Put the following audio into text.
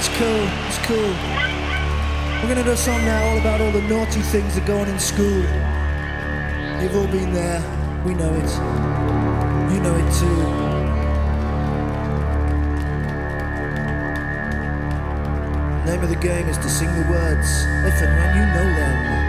That's cool. It's cool. We're gonna do a song now all about all the naughty things that go on in school. You've all been there. We know it. You know it too. The name of the game is to sing the words if and when you know them.